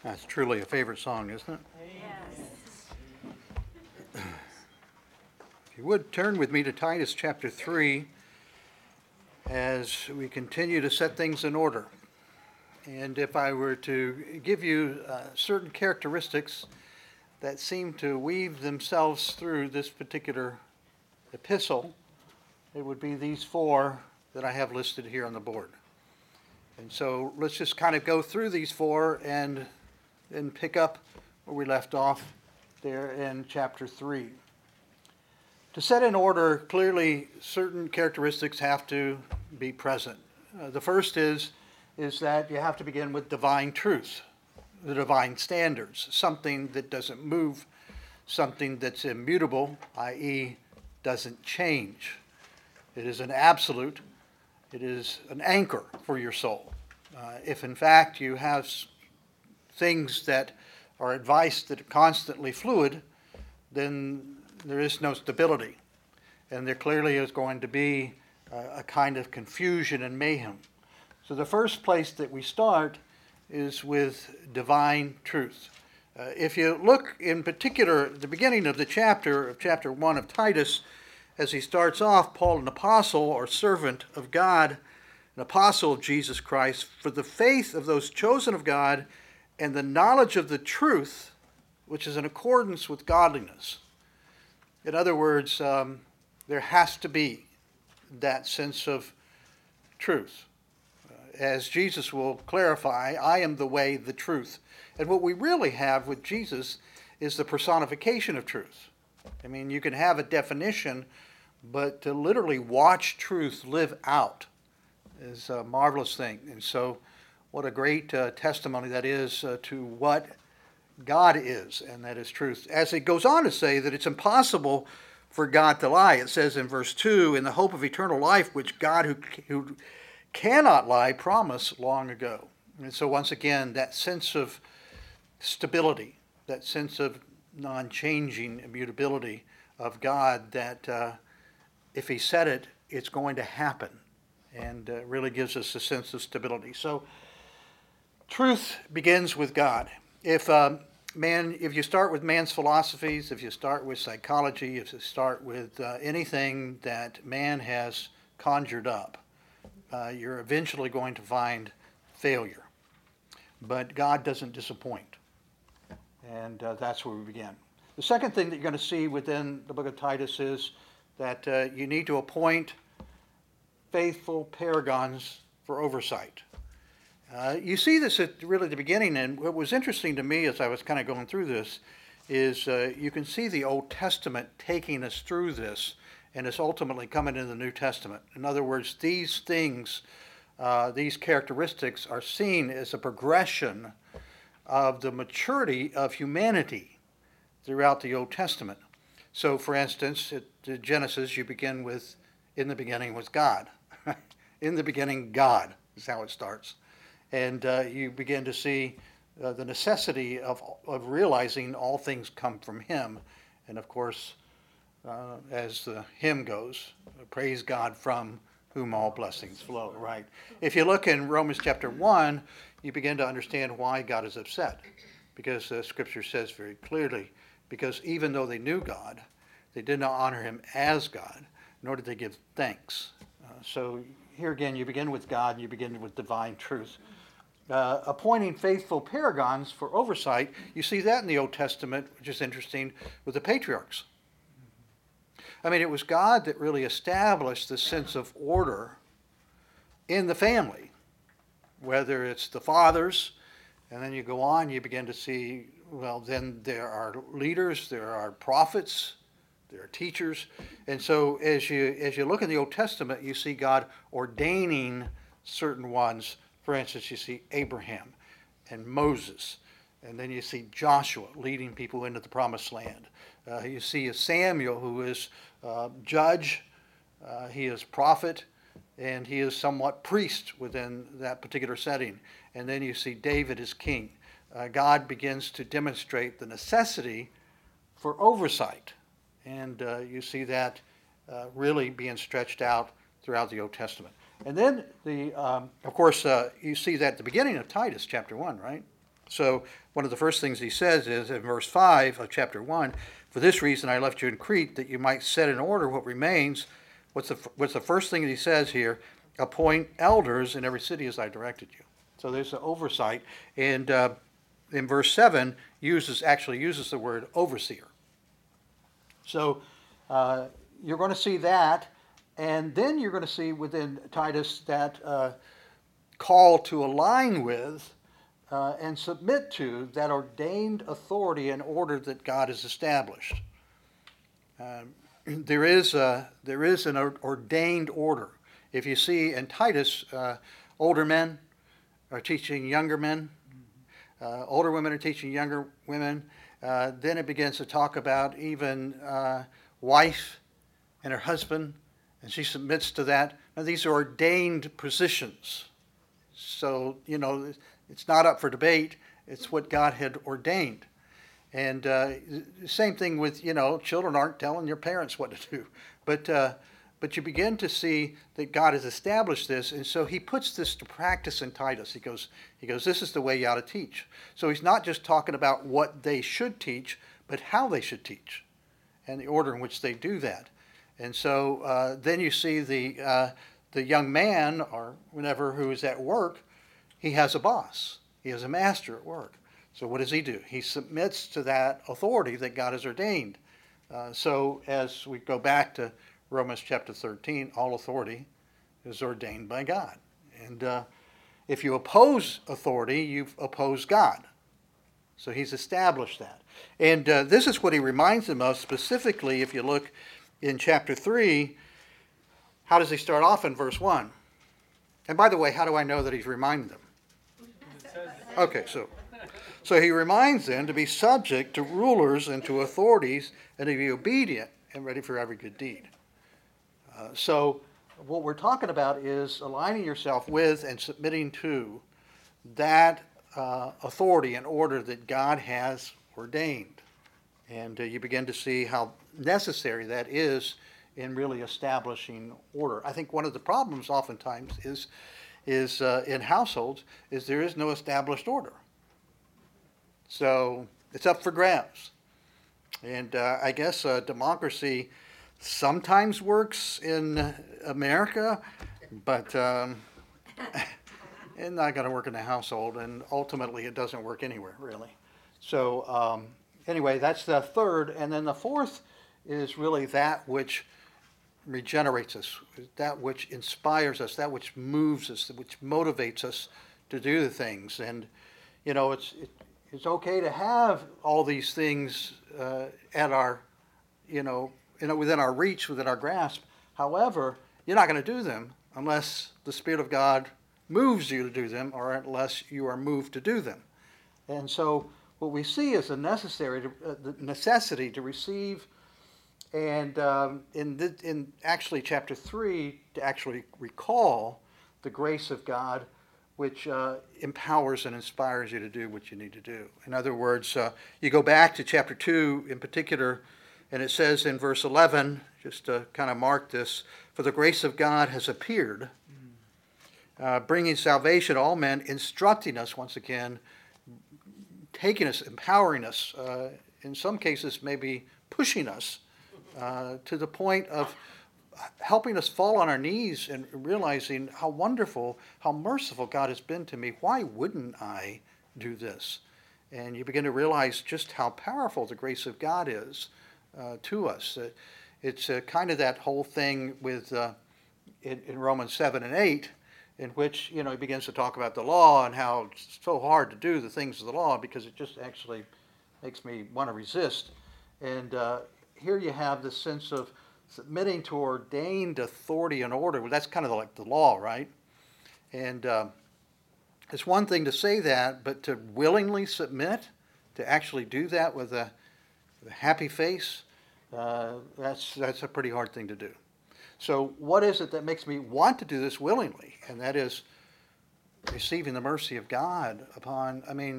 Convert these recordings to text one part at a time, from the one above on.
That's truly a favorite song, isn't it? Yes. If you would turn with me to Titus chapter 3 as we continue to set things in order. And if I were to give you certain characteristics that seem to weave themselves through this particular epistle, it would be these four that I have listed here on the board. And so let's just kind of go through these four and then pick up where we left off there in chapter 3. To set in order, clearly certain characteristics have to be present. The first is that you have to begin with divine truth, the divine standards, something that doesn't move, something that's immutable, i.e. doesn't change. It is an absolute. It is an anchor for your soul. If in fact you have things that are advice that are constantly fluid, then there is no stability. And there clearly is going to be a kind of confusion and mayhem. So the first place that we start is with divine truth. If you look in particular at the beginning of chapter 1 of Titus, as he starts off, Paul, an apostle or servant of God, an apostle of Jesus Christ, for the faith of those chosen of God and the knowledge of the truth, which is in accordance with godliness. In other words, there has to be that sense of truth. As Jesus will clarify, I am the way, the truth. And what we really have with Jesus is the personification of truth. I mean, you can have a definition, but to literally watch truth live out is a marvelous thing. And so what a great testimony that is to what God is, and that is truth. As it goes on to say that it's impossible for God to lie. It says in verse 2, in the hope of eternal life, which God who cannot lie promised long ago. And so once again, that sense of stability, that sense of non-changing immutability of God, that if he said it, it's going to happen, and really gives us a sense of stability. So truth begins with God. If you start with man's philosophies, if you start with psychology, if you start with anything that man has conjured up, you're eventually going to find failure. But God doesn't disappoint. And that's where we begin. The second thing that you're going to see within the book of Titus is that you need to appoint faithful paragons for oversight. You see this at really the beginning, and what was interesting to me as I was kind of going through this is you can see the Old Testament taking us through this, and it's ultimately coming into the New Testament. In other words, these things, these characteristics are seen as a progression of the maturity of humanity throughout the Old Testament. So, for instance, at Genesis, you begin with, in the beginning was God. In the beginning, God is how it starts. And you begin to see the necessity of realizing all things come from him. And of course, as the hymn goes, praise God from whom all blessings flow, right? If you look in Romans chapter 1, you begin to understand why God is upset. Because Scripture says very clearly, because even though they knew God, they did not honor him as God, nor did they give thanks. So here again, you begin with God, and you begin with divine truth. Appointing faithful paragons for oversight, you see that in the Old Testament, which is interesting, with the patriarchs. I mean, it was God that really established the sense of order in the family, whether it's the fathers, and then you go on, you begin to see, well, then there are leaders, there are prophets, there are teachers. And so as you look in the Old Testament, you see God ordaining certain ones. For instance, you see Abraham and Moses, and then you see Joshua leading people into the promised land. You see Samuel, who is judge, he is prophet, and he is somewhat priest within that particular setting. And then you see David as king. God begins to demonstrate the necessity for oversight. And you see that really being stretched out throughout the Old Testament. And then, of course, you see that at the beginning of Titus chapter 1, right? So one of the first things he says is in verse 5 of chapter 1, "For this reason I left you in Crete, that you might set in order what remains." What's the first thing that he says here? "Appoint elders in every city as I directed you." So there's an oversight. And in verse 7 actually uses the word overseer. So you're going to see that. And then you're going to see within Titus that call to align with and submit to that ordained authority and order that God has established. There is an ordained order. If you see in Titus, older men are teaching younger men, older women are teaching younger women. Then it begins to talk about even wife and her husband, and she submits to that. Now, these are ordained positions. So, it's not up for debate. It's what God had ordained. And same thing with, children aren't telling your parents what to do. But you begin to see that God has established this, and so he puts this to practice in Titus. He goes, this is the way you ought to teach. So he's not just talking about what they should teach, but how they should teach, and the order in which they do that. And so then you see the young man or whatever who is at work, he has a boss. He has a master at work. So what does he do? He submits to that authority that God has ordained. So as we go back to Romans chapter 13, all authority is ordained by God. And if you oppose authority, you've opposed God. So he's established that. And this is what he reminds them of specifically if you look in chapter 3. How does he start off in verse 1? And by the way, how do I know that he's reminding them? Okay, so he reminds them to be subject to rulers and to authorities and to be obedient and ready for every good deed. So what we're talking about is aligning yourself with and submitting to that authority and order that God has ordained. And you begin to see how necessary that is in really establishing order. I think one of the problems oftentimes is in households is there is no established order. So it's up for grabs. And I guess democracy sometimes works in America, but it's not going to work in the household, and ultimately it doesn't work anywhere, really. So anyway, that's the third. And then the fourth is really that which regenerates us, that which inspires us, that which moves us, which motivates us to do the things. And, it's okay to have all these things at our, within our reach, within our grasp. However, you're not going to do them unless the Spirit of God moves you to do them, or unless you are moved to do them. And so what we see is the necessity to receive, and in actually chapter 3, to actually recall the grace of God, which empowers and inspires you to do what you need to do. In other words, you go back to chapter 2 in particular, and it says in verse 11, just to kind of mark this, "For the grace of God has appeared, bringing salvation to all men, instructing us," once again, taking us, empowering us, in some cases maybe pushing us to the point of helping us fall on our knees and realizing how wonderful, how merciful God has been to me. Why wouldn't I do this? And you begin to realize just how powerful the grace of God is to us. It's kind of that whole thing with in Romans 7 and 8, in which he begins to talk about the law and how it's so hard to do the things of the law because it just actually makes me want to resist. And here you have this sense of submitting to ordained authority and order. Well, that's kind of like the law, right? And it's one thing to say that, but to willingly submit, to actually do that with a happy face, that's a pretty hard thing to do. So what is it that makes me want to do this willingly? And that is receiving the mercy of God upon,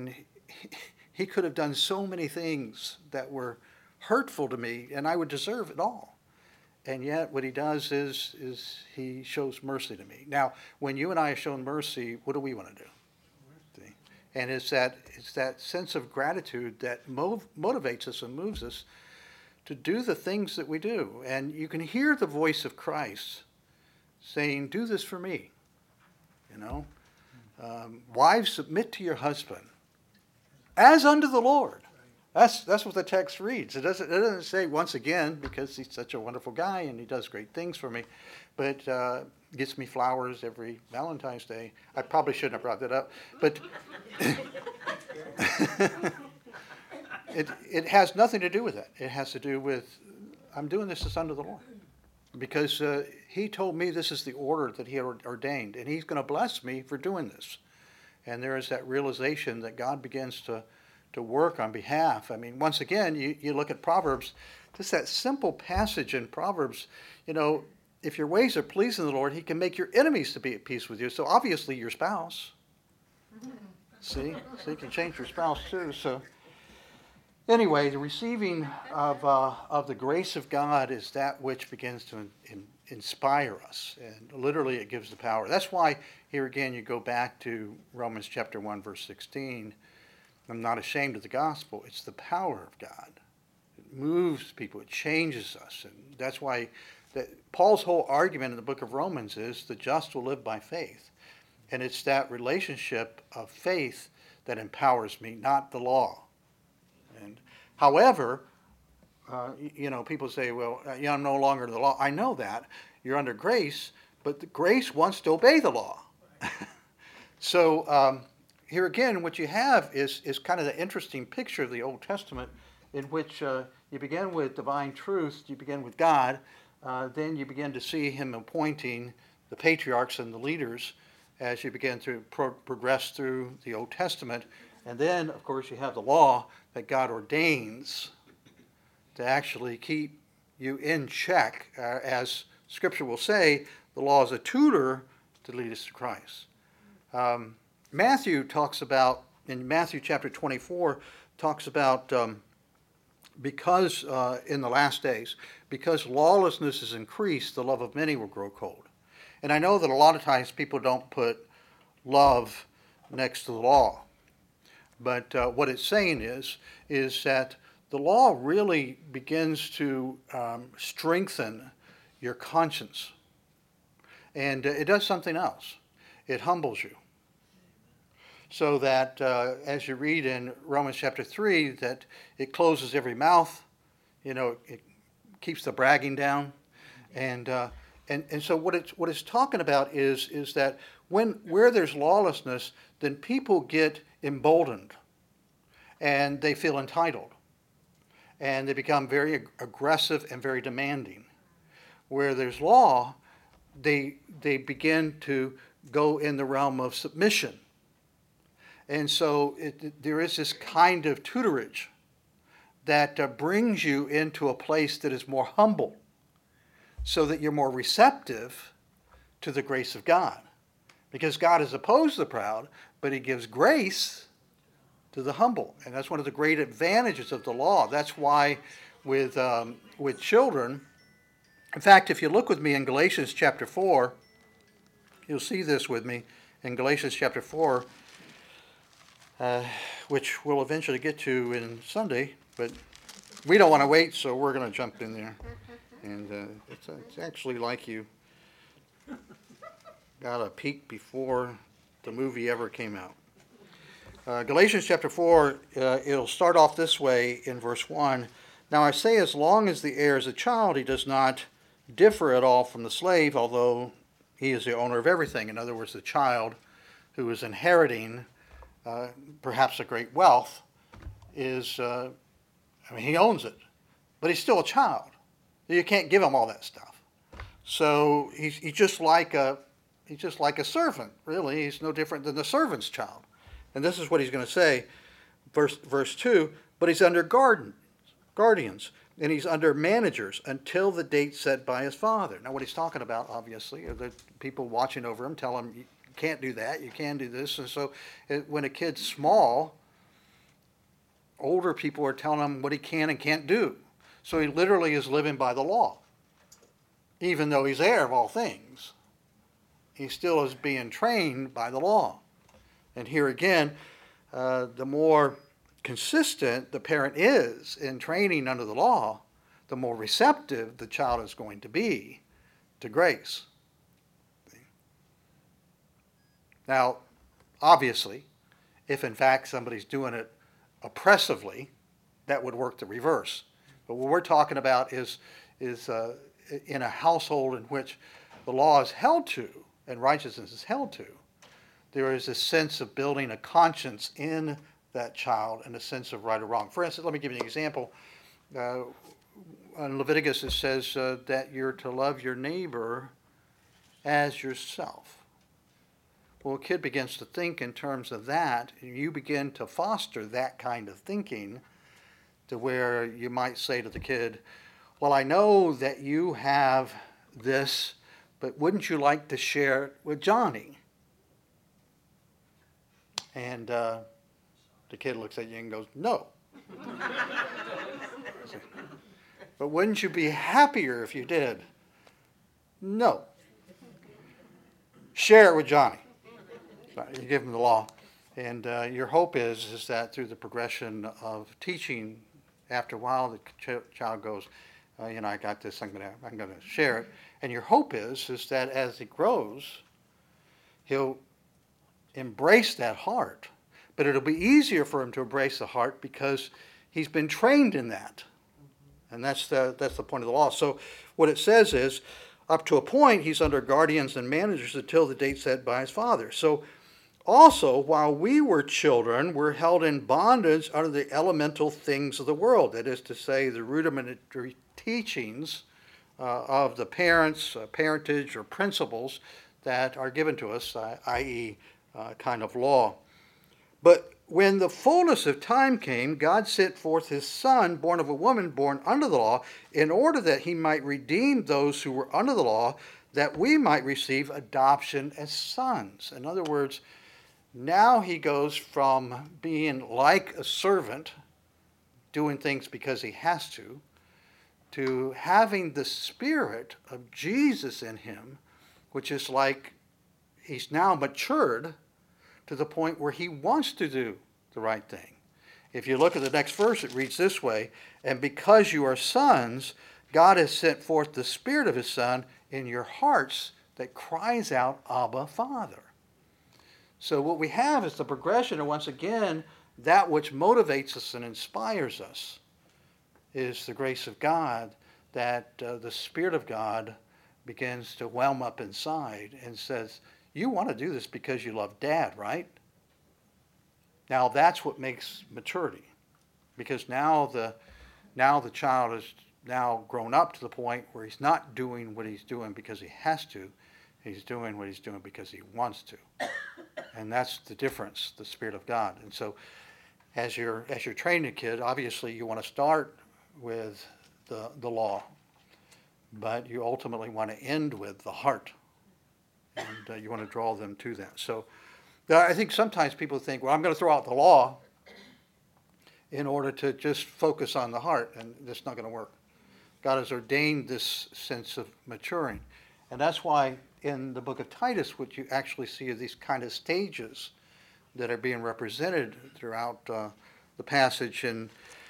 he could have done so many things that were hurtful to me, and I would deserve it all. And yet what he does is he shows mercy to me. Now, when you and I have shown mercy, what do we want to do? See? And it's that sense of gratitude that motivates us and moves us to do the things that we do. And you can hear the voice of Christ saying, do this for me. You know, wives, submit to your husband as unto the Lord. That's what the text reads. It doesn't say once again because he's such a wonderful guy and he does great things for me, but gets me flowers every Valentine's Day. I probably shouldn't have brought that up, but it has nothing to do with that. It has to do with I'm doing this as unto the Lord because he told me this is the order that he had ordained, and he's going to bless me for doing this. And there is that realization that God begins to work on behalf. I mean, once again, you look at Proverbs, just that simple passage in Proverbs, you know, if your ways are pleasing the Lord, he can make your enemies to be at peace with you. So obviously your spouse. See? So you can change your spouse too. So anyway, the receiving of the grace of God is that which begins to inspire us. And literally it gives the power. That's why here again you go back to Romans chapter 1, verse 16. I'm not ashamed of the gospel. It's the power of God. It moves people. It changes us. And that's why Paul's whole argument in the book of Romans is the just will live by faith. And it's that relationship of faith that empowers me, not the law. And however, you know, people say, well, I'm no longer under the law. I know that. You're under grace, but the grace wants to obey the law. So, here again, what you have is kind of the interesting picture of the Old Testament in which you begin with divine truth, you begin with God, then you begin to see him appointing the patriarchs and the leaders as you begin to progress through the Old Testament. And then, of course, you have the law that God ordains to actually keep you in check. As Scripture will say, the law is a tutor to lead us to Christ. Matthew talks about, in Matthew chapter 24, talks about because in the last days, because lawlessness is increased, the love of many will grow cold. And I know that a lot of times people don't put love next to the law. But what it's saying is that the law really begins to strengthen your conscience. And it does something else. It humbles you. So that as you read in Romans chapter 3, that it closes every mouth, you know, it keeps the bragging down. And so what it's talking about is that where there's lawlessness, then people get emboldened and they feel entitled. And they become very aggressive and very demanding. Where there's law, they begin to go in the realm of submission. And so there is this kind of tutorage that brings you into a place that is more humble so that you're more receptive to the grace of God. Because God is opposed to the proud, but he gives grace to the humble. And that's one of the great advantages of the law. That's why with children, in fact, if you look with me in Galatians chapter 4, you'll see this with me in Galatians chapter 4, which we'll eventually get to in Sunday, but we don't want to wait, so we're going to jump in there. And it's actually like you got a peek before the movie ever came out. Galatians chapter 4, it'll start off this way in verse 1. Now I say, as long as the heir is a child, he does not differ at all from the slave, although he is the owner of everything. In other words, the child who is inheriting perhaps a great wealth is, he owns it, but he's still a child. You can't give him all that stuff. So he's just like a servant, really. He's no different than the servant's child. And this is what he's going to say, verse 2, but he's under guardians, and he's under managers until the date set by his father. Now what he's talking about, obviously, are the people watching over him, tell him, you can't do that, you can do this. And so when a kid's small, older people are telling him what he can and can't do. So he literally is living by the law. Even though he's heir of all things, he still is being trained by the law. And here again, the more consistent the parent is in training under the law, the more receptive the child is going to be to grace. Now, obviously, if in fact somebody's doing it oppressively, that would work the reverse. But what we're talking about is in a household in which the law is held to and righteousness is held to, there is a sense of building a conscience in that child and a sense of right or wrong. For instance, let me give you an example. In Leviticus it says that you're to love your neighbor as yourself. Well, a kid begins to think in terms of that, and you begin to foster that kind of thinking to where you might say to the kid, well, I know that you have this, but wouldn't you like to share it with Johnny? And the kid looks at you and goes, no. But wouldn't you be happier if you did? No. Share it with Johnny. You give him the law. And your hope is that through the progression of teaching, after a while the child goes, I got this, I'm going to share it. And your hope is that as he grows, he'll embrace that heart. But it'll be easier for him to embrace the heart because he's been trained in that. And that's the point of the law. So what it says is, up to a point, he's under guardians and managers until the date set by his father. So also, while we were children, we're held in bondage under the elemental things of the world. That is to say, the rudimentary teachings of the parents, parentage, or principles that are given to us, i.e., kind of law. But when the fullness of time came, God sent forth his Son, born of a woman, born under the law, in order that he might redeem those who were under the law, that we might receive adoption as sons. In other words, now he goes from being like a servant, doing things because he has to having the Spirit of Jesus in him, which is like he's now matured to the point where he wants to do the right thing. If you look at the next verse, it reads this way, and because you are sons, God has sent forth the Spirit of his Son in your hearts that cries out, Abba, Father. So what we have is the progression, and once again, that which motivates us and inspires us is the grace of God, that the Spirit of God begins to whelm up inside and says, you want to do this because you love Dad, right? Now that's what makes maturity, because now the child is now grown up to the point where he's not doing what he's doing because he has to. He's doing what he's doing because he wants to. And that's the difference, the Spirit of God. And so as you're training a kid, obviously you want to start with the law, but you ultimately want to end with the heart. And you want to draw them to that. So I think sometimes people think, well, I'm going to throw out the law in order to just focus on the heart, and that's not going to work. God has ordained this sense of maturing. And that's why in the book of Titus, what you actually see are these kind of stages that are being represented throughout the passage. And,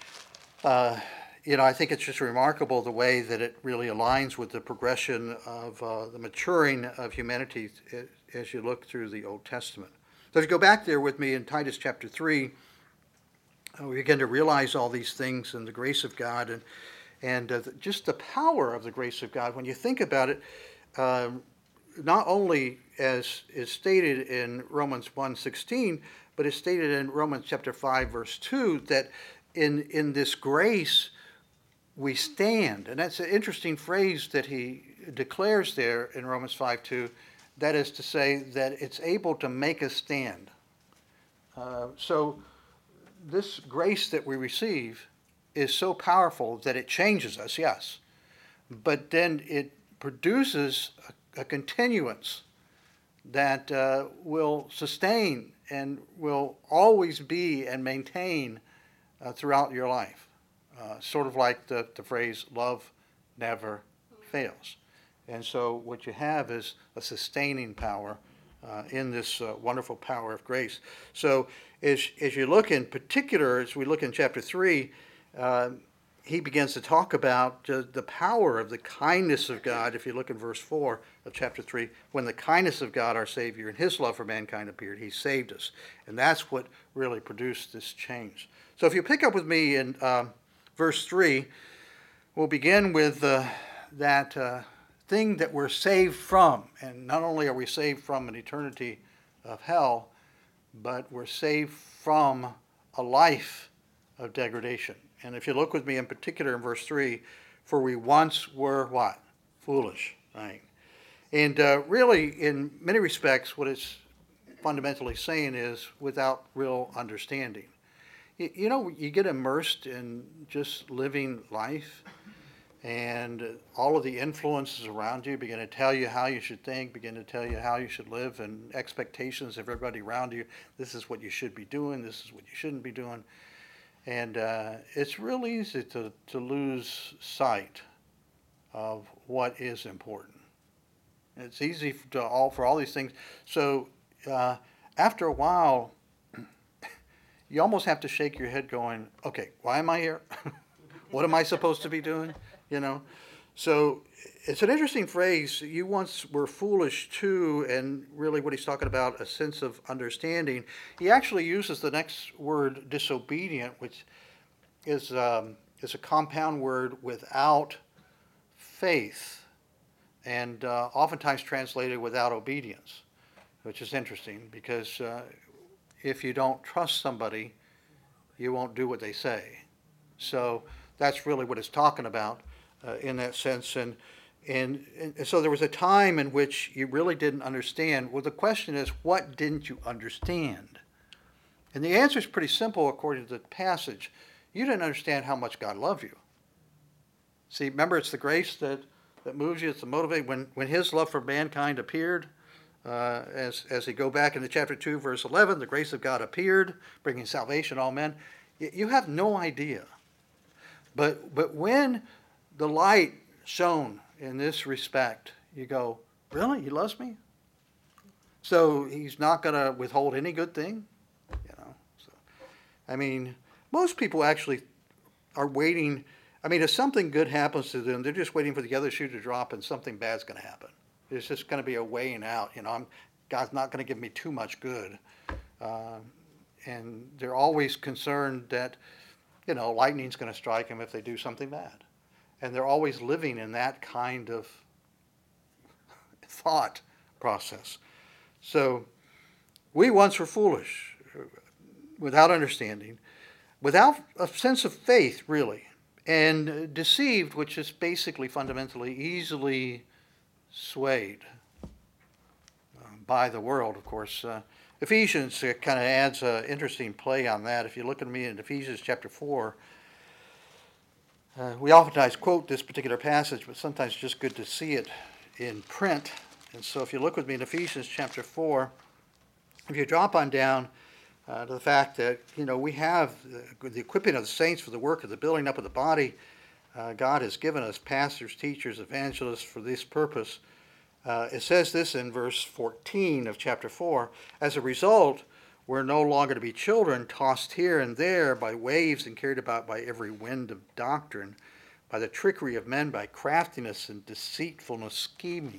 I think it's just remarkable the way that it really aligns with the progression of the maturing of humanity as you look through the Old Testament. So if you go back there with me in Titus chapter 3, we begin to realize all these things and the grace of God and just the power of the grace of God. When you think about it, not only as is stated in Romans 1:16, but it's stated in Romans chapter 5, verse 2, that in this grace we stand. And that's an interesting phrase that he declares there in Romans 5:2. That is to say that it's able to make us stand. So this grace that we receive is so powerful that it changes us, yes. But then it produces a continuance that will sustain and will always be and maintain throughout your life. Sort of like the phrase, love never fails. And so what you have is a sustaining power in this wonderful power of grace. So as you look in particular, as we look in chapter 3, he begins to talk about the power of the kindness of God. If you look in verse 4 of chapter 3, when the kindness of God our Savior and his love for mankind appeared, he saved us. And that's what really produced this change. So if you pick up with me in verse 3, we'll begin with that thing that we're saved from. And not only are we saved from an eternity of hell, but we're saved from a life of degradation. And if you look with me in particular in verse 3, for we once were what? Foolish, right? And really, in many respects, what it's fundamentally saying is without real understanding. You know, you get immersed in just living life, and all of the influences around you begin to tell you how you should think, begin to tell you how you should live, and expectations of everybody around you. This is what you should be doing. This is what you shouldn't be doing. And it's real easy to lose sight of what is important. It's easy for all these things. So after a while, you almost have to shake your head going, okay, why am I here? What am I supposed to be doing? You know? So it's an interesting phrase. You once were foolish too, and really what he's talking about, a sense of understanding. He actually uses the next word, disobedient, which is a compound word without faith, and oftentimes translated without obedience, which is interesting because if you don't trust somebody, you won't do what they say. So that's really what it's talking about in that sense. And so there was a time in which you really didn't understand. Well, the question is, what didn't you understand? And the answer is pretty simple according to the passage. You didn't understand how much God loved you. See, remember, it's the grace that moves you. It's the motivation. When his love for mankind appeared, as you go back into chapter 2, verse 11, the grace of God appeared, bringing salvation to all men. You have no idea. But when the light shone in this respect, you go, really? He loves me? So he's not going to withhold any good thing? You know. So, I mean, most people actually are waiting. I mean, if something good happens to them, they're just waiting for the other shoe to drop and something bad's going to happen. There's just going to be a weighing out. You know, God's not going to give me too much good. And they're always concerned that, you know, lightning's going to strike them if they do something bad. And they're always living in that kind of thought process. So we once were foolish, without understanding, without a sense of faith, really, and deceived, which is basically fundamentally easily swayed by the world, of course. Ephesians kind of adds an interesting play on that. If you look at me in Ephesians chapter 4, we oftentimes quote this particular passage, but sometimes it's just good to see it in print. And so if you look with me in Ephesians chapter 4, if you drop on down to the fact that, you know, we have the equipping of the saints for the work of the building up of the body. God has given us pastors, teachers, evangelists for this purpose. It says this in verse 14 of chapter 4. As a result, we're no longer to be children tossed here and there by waves and carried about by every wind of doctrine, by the trickery of men, by craftiness and deceitfulness scheming.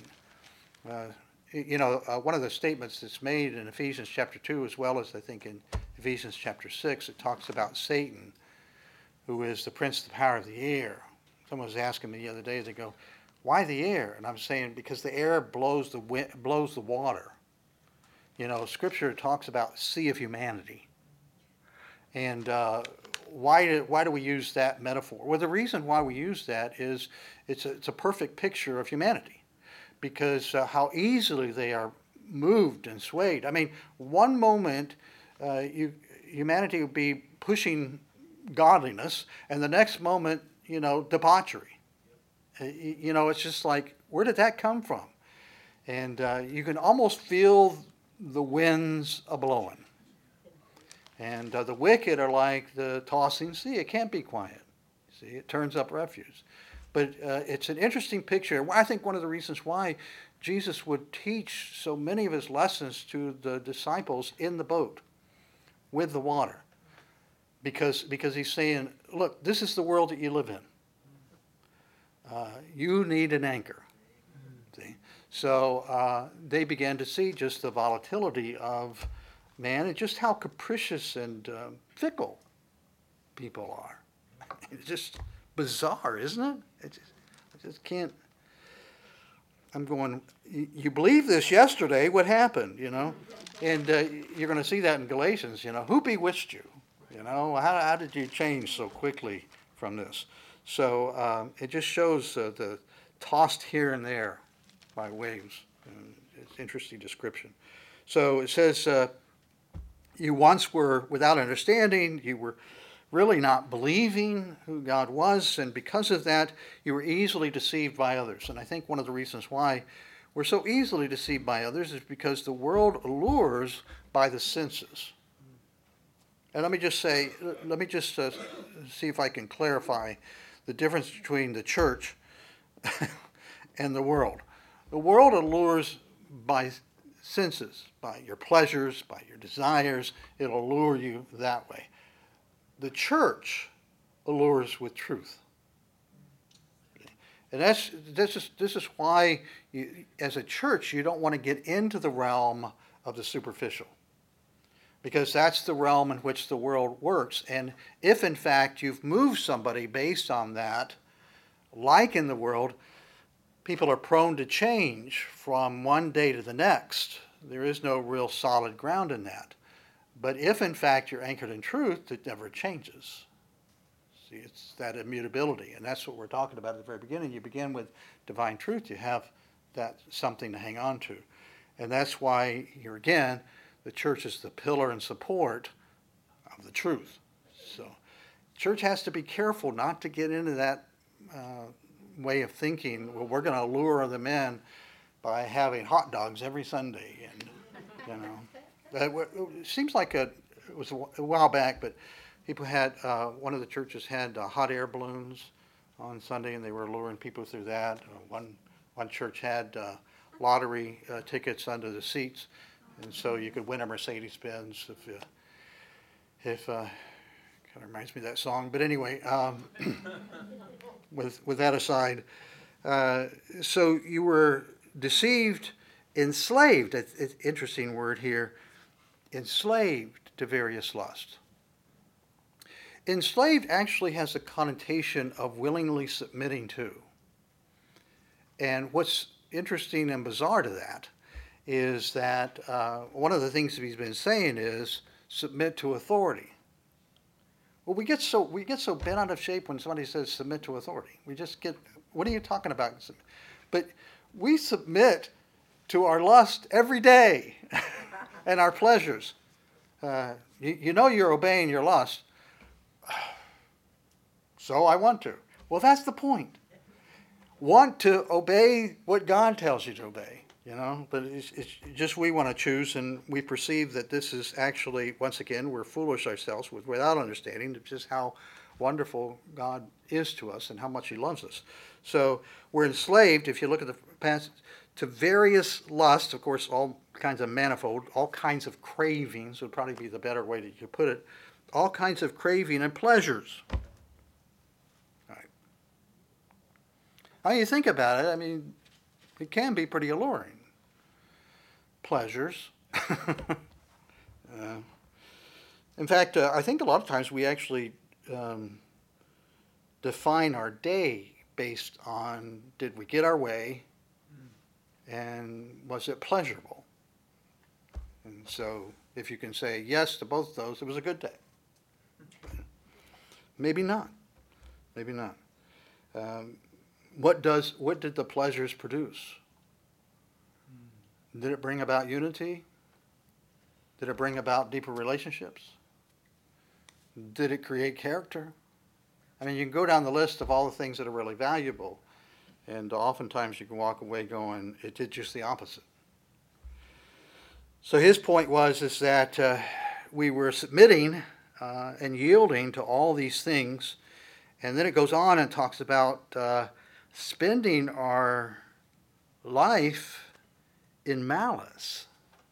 One of the statements that's made in Ephesians chapter 2, as well as I think in Ephesians chapter 6, it talks about Satan, who is the prince of the power of the air. Someone was asking me the other day, they go, why the air? And I'm saying, because the air blows the water. You know, Scripture talks about sea of humanity. And why do we use that metaphor? Well, the reason why we use that is it's a perfect picture of humanity, because how easily they are moved and swayed. I mean, one moment humanity would be pushing godliness, and the next moment, you know, debauchery. You know, it's just like, where did that come from? And you can almost feel the winds a-blowing. And the wicked are like the tossing sea. It can't be quiet. See, it turns up refuse. But it's an interesting picture. I think one of the reasons why Jesus would teach so many of his lessons to the disciples in the boat with the water. Because he's saying, look, this is the world that you live in. You need an anchor. See? So they began to see just the volatility of man and just how capricious and fickle people are. It's just bizarre, isn't it? I just can't. I'm going, you believed this yesterday, what happened, And you're going to see that in Galatians, who bewitched you? How did you change so quickly from this? So it just shows the tossed here and there by waves. It's an interesting description. So it says, you once were without understanding, you were really not believing who God was, and because of that, you were easily deceived by others. And I think one of the reasons why we're so easily deceived by others is because the world allures by the senses. And let me just see if I can clarify the difference between the church and the world. The world allures by senses, by your pleasures, by your desires. It'll lure you that way. The church allures with truth. And this is why, as a church, you don't want to get into the realm of the superficial. Because that's the realm in which the world works. And if, in fact, you've moved somebody based on that, like in the world, people are prone to change from one day to the next. There is no real solid ground in that. But if, in fact, you're anchored in truth, it never changes. See, it's that immutability. And that's what we're talking about at the very beginning. You begin with divine truth. You have that something to hang on to. And that's why, here again, the church is the pillar and support of the truth. So church has to be careful not to get into that way of thinking, well, we're going to lure them in by having hot dogs every Sunday. And, it seems like it was a while back, but people had, one of the churches had hot air balloons on Sunday, and they were luring people through that. One church had lottery tickets under the seats, and so you could win a Mercedes-Benz if kind of reminds me of that song. But anyway, with that aside, so you were deceived, enslaved. It's an interesting word here. Enslaved to various lusts. Enslaved actually has a connotation of willingly submitting to. And what's interesting and bizarre to that is that one of the things that he's been saying is submit to authority. Well, we get so bent out of shape when somebody says submit to authority. We just get, what are you talking about? But we submit to our lust every day and our pleasures. You're obeying your lust. So I want to. Well, that's the point. Want to obey what God tells you to obey, but it's just we want to choose, and we perceive that this is actually, once again, we're foolish ourselves without understanding just how wonderful God is to us and how much he loves us. So we're enslaved, if you look at the passage, to various lusts, of course, all kinds of manifold, all kinds of cravings would probably be the better way to put it, all kinds of craving and pleasures. How you think about it, it can be pretty alluring. Pleasures. In fact, I think a lot of times we actually define our day based on, did we get our way, and was it pleasurable? And so if you can say yes to both of those, it was a good day. Maybe not. Maybe not. What did the pleasures produce? Did it bring about unity? Did it bring about deeper relationships? Did it create character? You can go down the list of all the things that are really valuable, and oftentimes you can walk away going, it did just the opposite. So his point is that we were submitting and yielding to all these things, and then it goes on and talks about spending our life in malice.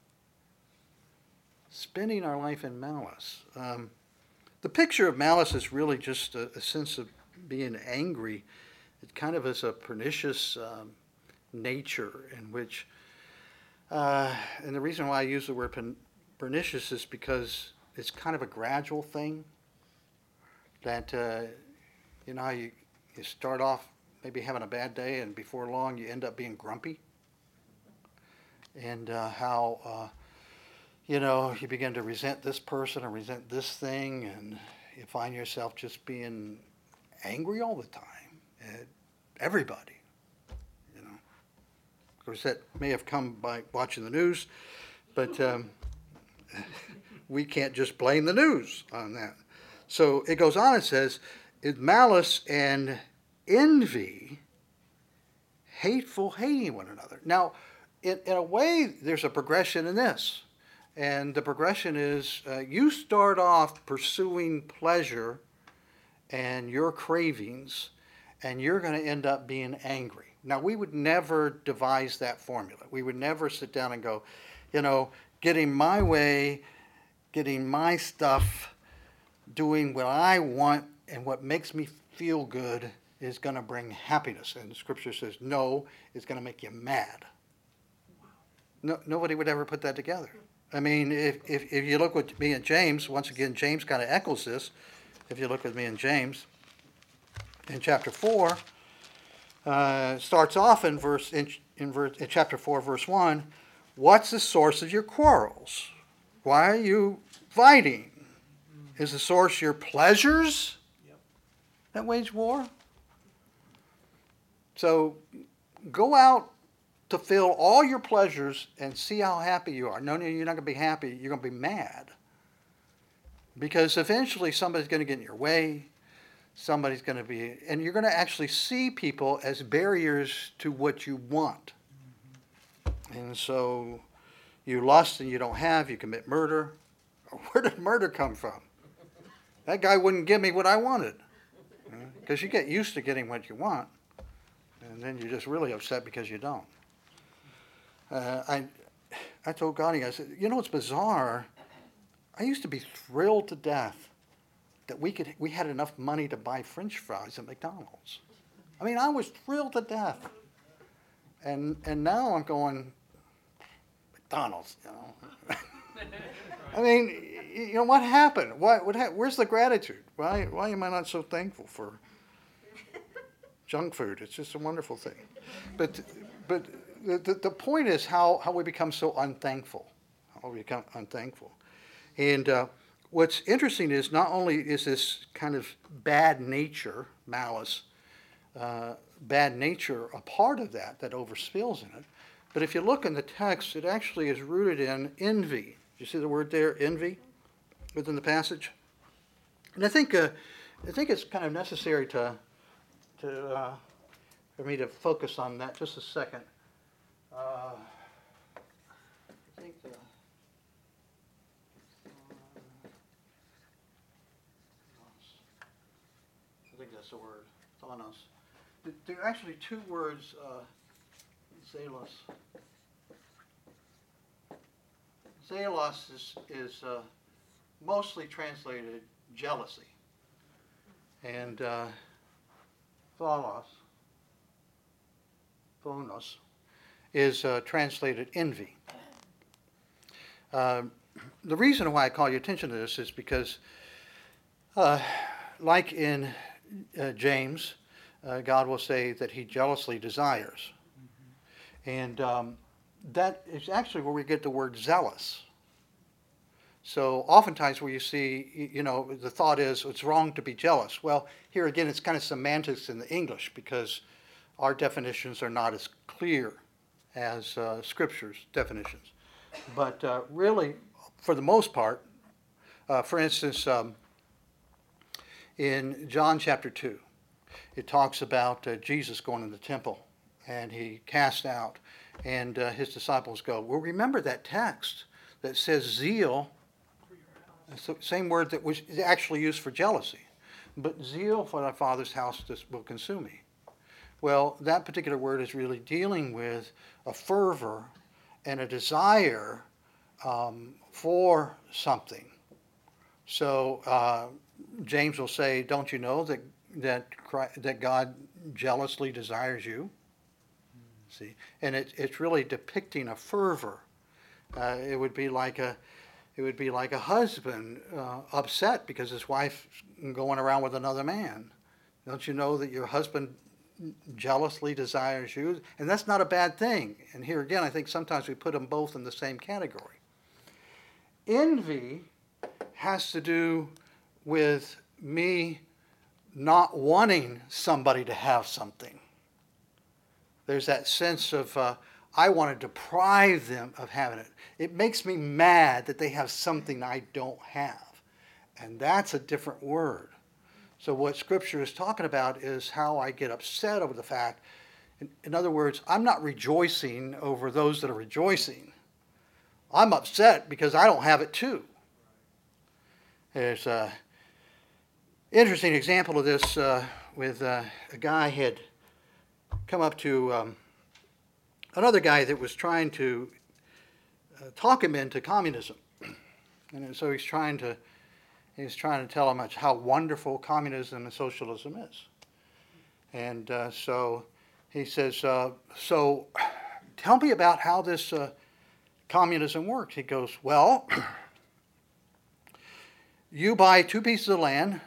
Spending our life in malice. The picture of malice is really just a sense of being angry. It kind of is a pernicious nature in which, and the reason why I use the word pernicious is because it's kind of a gradual thing that, you know, you start off maybe having a bad day and before long you end up being grumpy. And how, you know, you begin to resent this person or resent this thing, and you find yourself just being angry all the time at everybody, you know. Of course, that may have come by watching the news, but we can't just blame the news on that. So it goes on and says, malice and envy, hateful hating one another. Now, in a way, there's a progression in this. And the progression is you start off pursuing pleasure and your cravings, and you're going to end up being angry. Now, we would never devise that formula. We would never sit down and go, you know, getting my way, getting my stuff, doing what I want and what makes me feel good is going to bring happiness. And the scripture says, no, it's going to make you mad. No, nobody would ever put that together. I mean, if you look with me and James, once again, James kind of echoes this. If you look with me in James, in chapter 4, starts off in chapter 4, verse 1, what's the source of your quarrels? Why are you fighting? Is the source your pleasures that wage war? So go out to fill all your pleasures and see how happy you are. No, you're not going to be happy. You're going to be mad. Because eventually somebody's going to get in your way. Somebody's going to be, and you're going to actually see people as barriers to what you want. And so you lust and you don't have, you commit murder. Where did murder come from? That guy wouldn't give me what I wanted. Because you get used to getting what you want. And then you're just really upset because you don't. I told Gotti, I said, you know what's bizarre? I used to be thrilled to death that we had enough money to buy French fries at McDonald's. I mean, I was thrilled to death. And now I'm going, McDonald's, you know. I mean, you know, what happened? Where's the gratitude? Why am I not so thankful for junk food? It's just a wonderful thing. But the point is how we become so unthankful. How we become unthankful. And what's interesting is not only is this kind of bad nature, malice, bad nature a part of that overspills in it, but if you look in the text, it actually is rooted in envy. You see the word there, envy, within the passage? And I think it's kind of necessary for me to focus on that just a second. I think that's the word, thanos. There are actually two words, zelos. Zelos is mostly translated jealousy. And phonos is translated envy. The reason why I call your attention to this is because, like in James, God will say that he jealously desires. And that is actually where we get the word zealous. So oftentimes where you see, you know, the thought is it's wrong to be jealous. Well, here again, it's kind of semantics in the English because our definitions are not as clear as Scripture's definitions. But really, for the most part, for instance, in John chapter 2, it talks about Jesus going to the temple and he cast out, and his disciples go, well, remember that text that says zeal, it's the same word that was actually used for jealousy, but zeal for thy Father's house will consume me. Well, that particular word is really dealing with a fervor and a desire for something. So James will say, don't you know that God jealously desires you? See, and it's really depicting a fervor. It would be like a husband upset because his wife's going around with another man. Don't you know that your husband jealously desires you? And that's not a bad thing. And here again, I think sometimes we put them both in the same category. Envy has to do with me not wanting somebody to have something. There's that sense of I want to deprive them of having it. It makes me mad that they have something I don't have. And that's a different word. So what Scripture is talking about is how I get upset over the fact. In other words, I'm not rejoicing over those that are rejoicing. I'm upset because I don't have it too. There's an interesting example of this with a guy had come up to another guy that was trying to talk him into communism. And so he's trying to tell him how wonderful communism and socialism is. And so he says, so tell me about how this communism works. He goes, well, you buy 2 pieces of land,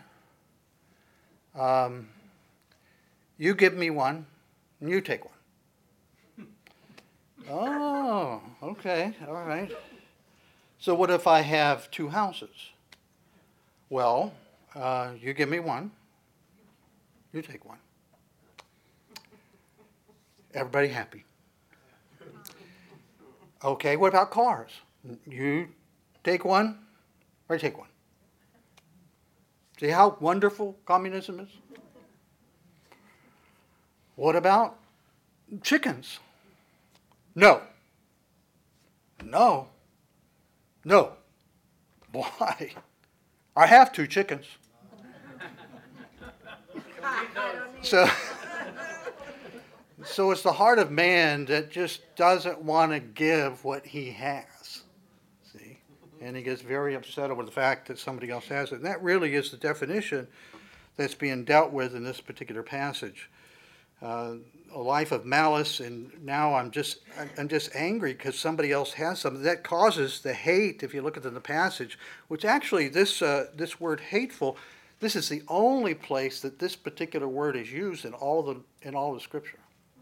you give me one, and you take one. Oh, okay, all right. So what if I have 2 houses? Well, you give me one, you take one. Everybody happy. Okay, what about cars? You take one, or I take one. See how wonderful communism is? What about chickens? No. No. No. Why? I have 2 chickens. So it's the heart of man that just doesn't want to give what he has. See? And he gets very upset over the fact that somebody else has it. And that really is the definition that's being dealt with in this particular passage. A life of malice, and now I'm just angry because somebody else has something. That causes the hate, if you look at it in the passage, which actually this word hateful, this is the only place that this particular word is used in all the Scripture.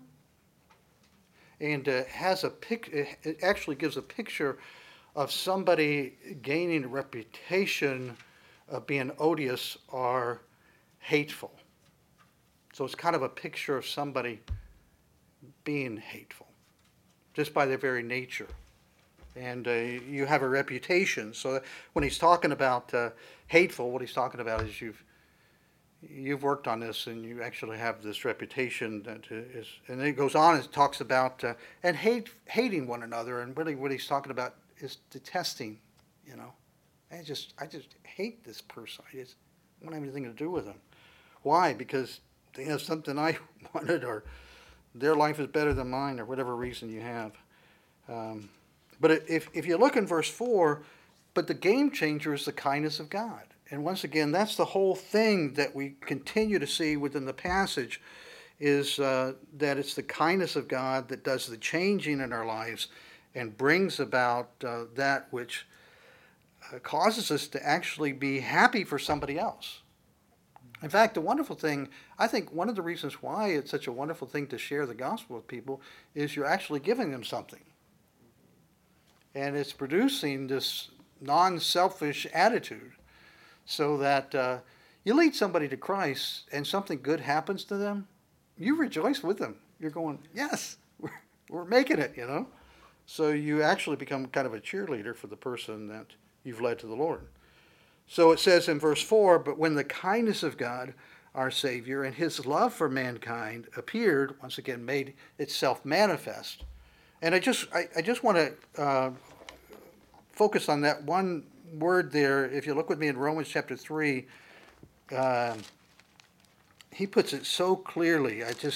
And it actually gives a picture of somebody gaining a reputation of being odious or hateful. So it's kind of a picture of somebody being hateful, just by their very nature. And you have a reputation. So when he's talking about hateful, what he's talking about is you've worked on this, and you actually have this reputation that is. And then it goes on and talks about and hating one another. And really, what he's talking about is detesting. You know, I just hate this person. I just don't have anything to do with them. Why? Because they have something I wanted, or their life is better than mine, or whatever reason you have. But if you look in verse 4, but the game changer is the kindness of God. And once again, that's the whole thing that we continue to see within the passage, is that it's the kindness of God that does the changing in our lives and brings about that which causes us to actually be happy for somebody else. In fact, the wonderful thing, I think one of the reasons why it's such a wonderful thing to share the gospel with people is you're actually giving them something. And it's producing this non-selfish attitude, so that you lead somebody to Christ and something good happens to them, you rejoice with them. You're going, yes, we're making it, you know. So you actually become kind of a cheerleader for the person that you've led to the Lord. So it says in verse 4, but when the kindness of God, our Savior, and his love for mankind appeared, once again made itself manifest. And I just want to focus on that one word there. If you look with me in Romans chapter 3, he puts it so clearly.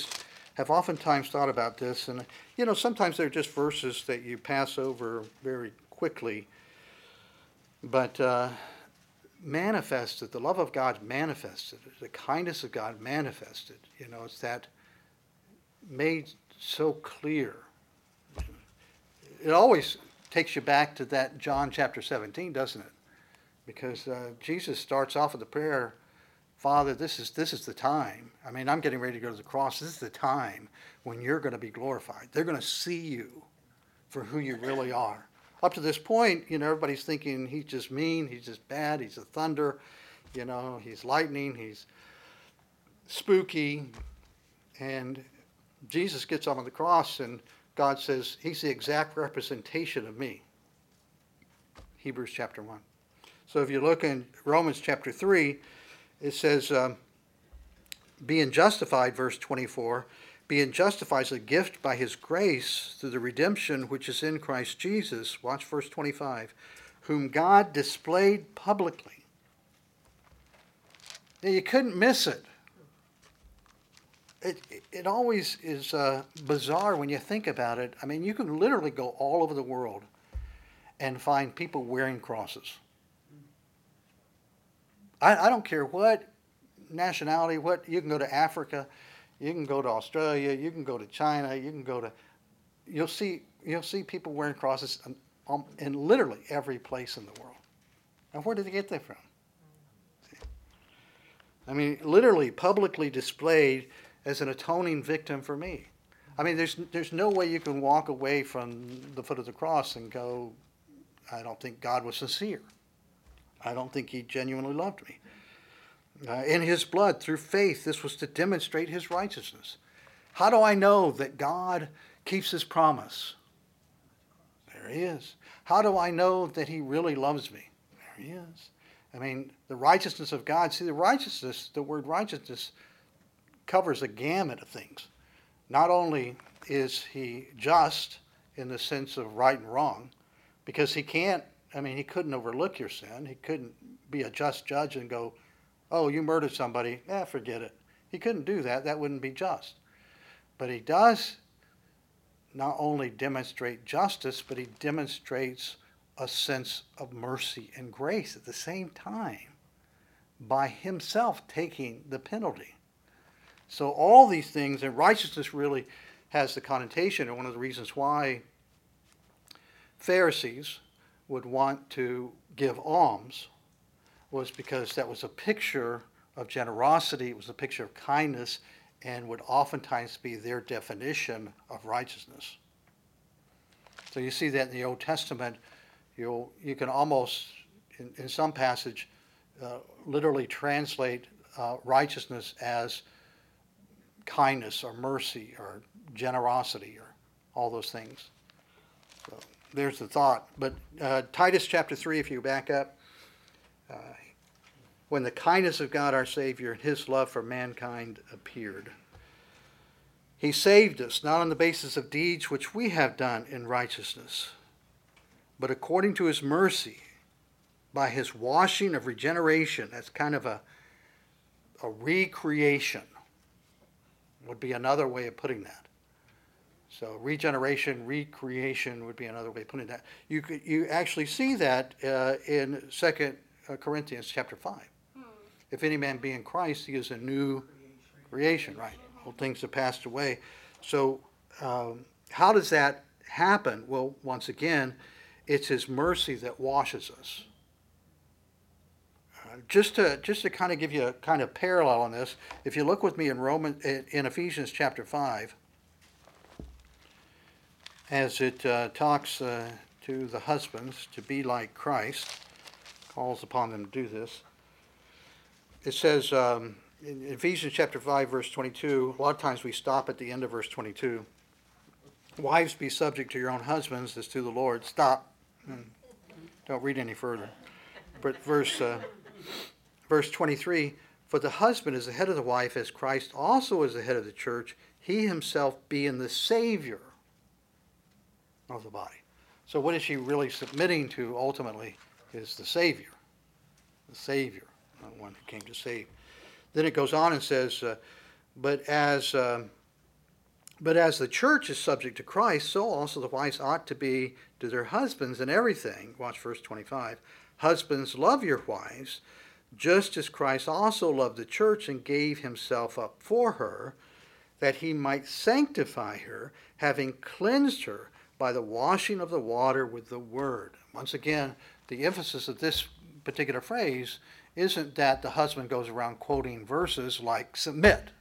have oftentimes thought about this, and sometimes they're just verses that you pass over very quickly, but manifested, the love of God manifested, the kindness of God manifested, it's that made so clear. It always takes you back to that John chapter 17, doesn't it? Because Jesus starts off with the prayer, Father, this is the time. I mean, I'm getting ready to go to the cross. This is the time when you're going to be glorified. They're going to see you for who you really are. Up to this point, everybody's thinking he's just mean, he's just bad, he's a thunder, he's lightning, he's spooky. And Jesus gets on the cross and God says he's the exact representation of me. Hebrews chapter 1. So if you look in Romans chapter 3, it says, being justified, verse 24, being justified as a gift by his grace through the redemption which is in Christ Jesus. Watch verse 25. Whom God displayed publicly. Now, you couldn't miss it. It always is bizarre when you think about it. I mean, you can literally go all over the world and find people wearing crosses. I don't care what nationality, you can go to Africa, you can go to Australia, you can go to China, you'll see people wearing crosses in literally every place in the world. And where did they get that from? I mean, literally publicly displayed as an atoning victim for me. I mean, there's no way you can walk away from the foot of the cross and go, I don't think God was sincere. I don't think he genuinely loved me. In his blood, through faith, this was to demonstrate his righteousness. How do I know that God keeps his promise? There he is. How do I know that he really loves me? There he is. I mean, the righteousness of God. See, the word righteousness covers a gamut of things. Not only is he just in the sense of right and wrong, because he couldn't overlook your sin. He couldn't be a just judge and go, oh, you murdered somebody, forget it. He couldn't do that. That wouldn't be just. But he does not only demonstrate justice, but he demonstrates a sense of mercy and grace at the same time by himself taking the penalty. So all these things, and righteousness really has the connotation, and one of the reasons why Pharisees would want to give alms was because that was a picture of generosity, it was a picture of kindness, and would oftentimes be their definition of righteousness. So you see that in the Old Testament, you can almost, in some passage, literally translate righteousness as kindness or mercy or generosity or all those things. So there's the thought. But Titus chapter 3, if you back up, when the kindness of God our Savior and his love for mankind appeared. He saved us, not on the basis of deeds which we have done in righteousness, but according to his mercy, by his washing of regeneration. That's kind of a recreation, would be another way of putting that. So regeneration, recreation would be another way of putting that. You actually see that in 2 Corinthians chapter 5. If any man be in Christ, he is a new creation, right? Old things have passed away. So how does that happen? Well, once again, it's his mercy that washes us. Just to kind of give you a kind of parallel on this, if you look with me in Ephesians chapter 5, as it talks to the husbands to be like Christ, calls upon them to do this. It says in Ephesians chapter 5, verse 22, a lot of times we stop at the end of verse 22. Wives, be subject to your own husbands as to the Lord. Stop. Don't read any further. But verse 23, for the husband is the head of the wife, as Christ also is the head of the church, he himself being the Savior of the body. So what is she really submitting to ultimately is the Savior. The Savior, not one who came to save. Then it goes on and says, but as But as the church is subject to Christ, so also the wives ought to be to their husbands in everything. Watch verse 25. Husbands, love your wives, just as Christ also loved the church and gave himself up for her, that he might sanctify her, having cleansed her by the washing of the water with the word. Once again, the emphasis of this particular phrase isn't that the husband goes around quoting verses like submit.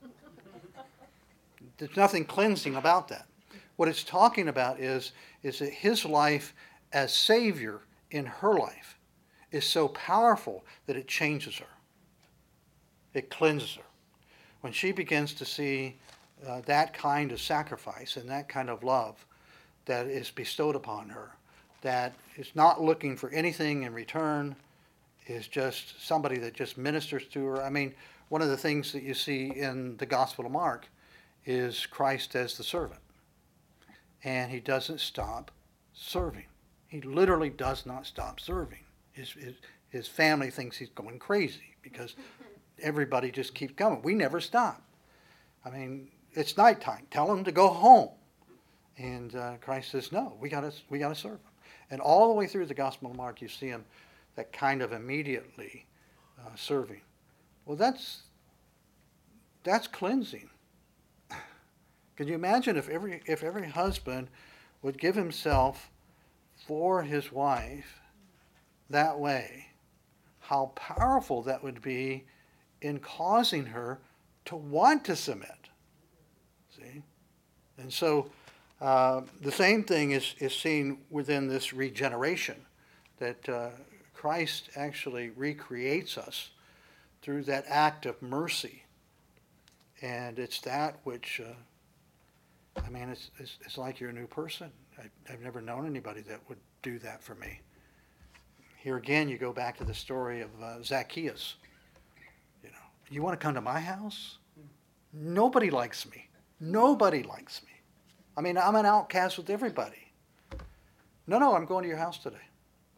There's nothing cleansing about that. What it's talking about is that his life as Savior in her life is so powerful that it changes her. It cleanses her. When she begins to see that kind of sacrifice and that kind of love that is bestowed upon her, that is not looking for anything in return, is just somebody that just ministers to her. I mean, one of the things that you see in the Gospel of Mark is Christ as the servant. And he doesn't stop serving. He literally does not stop serving. His family thinks he's going crazy because everybody just keeps coming. We never stop. I mean, it's nighttime. Tell them to go home. And Christ says, no, we got to serve them. And all the way through the Gospel of Mark, you see him that kind of immediately serving. Well, that's cleansing. Can you imagine if every husband would give himself for his wife that way, how powerful that would be in causing her to want to submit. See? And so the same thing is seen within this regeneration, that Christ actually recreates us through that act of mercy. And it's that which... it's like you're a new person. I've never known anybody that would do that for me. Here again, you go back to the story of Zacchaeus. You want to come to my house? Nobody likes me. Nobody likes me. I mean, I'm an outcast with everybody. No, I'm going to your house today.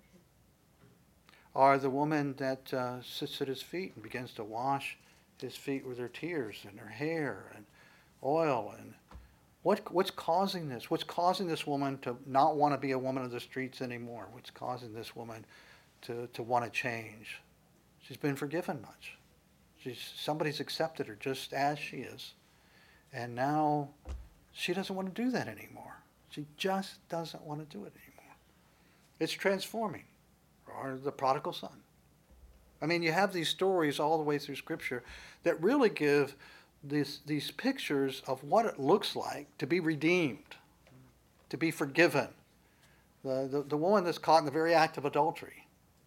Or the woman that sits at his feet and begins to wash his feet with her tears and her hair and oil. And what's causing this? What's causing this woman to not want to be a woman of the streets anymore? What's causing this woman to want to change? She's been forgiven much. Somebody's accepted her just as she is. And now she doesn't want to do that anymore. She just doesn't want to do it anymore. It's transforming. Or the prodigal son. I mean, you have these stories all the way through Scripture that really give these pictures of what it looks like to be redeemed, to be forgiven. The woman that's caught in the very act of adultery.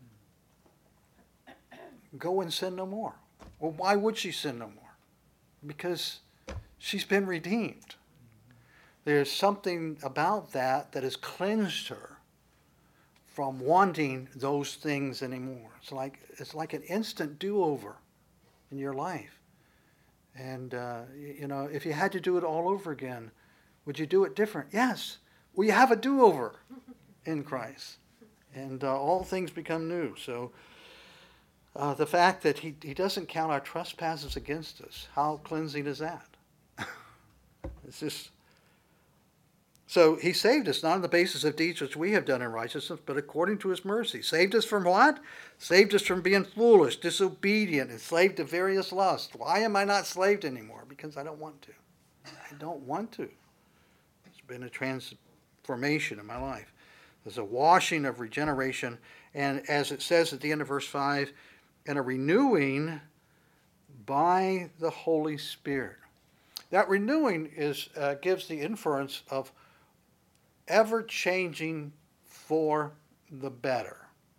Go and sin no more. Well, why would she sin no more? Because she's been redeemed. There's something about that has cleansed her from wanting those things anymore. It's like an instant do-over in your life. And, if you had to do it all over again, would you do it different? Yes. Well, you have a do-over in Christ. And all things become new. So the fact that he doesn't count our trespasses against us, how cleansing is that? It's just... So he saved us not on the basis of deeds which we have done in righteousness, but according to his mercy. Saved us from what? Saved us from being foolish, disobedient, enslaved to various lusts. Why am I not slaved anymore? Because I don't want to. I don't want to. It's been a transformation in my life. There's a washing of regeneration, and as it says at the end of verse 5, and a renewing by the Holy Spirit. That renewing gives the inference of ever-changing for the better.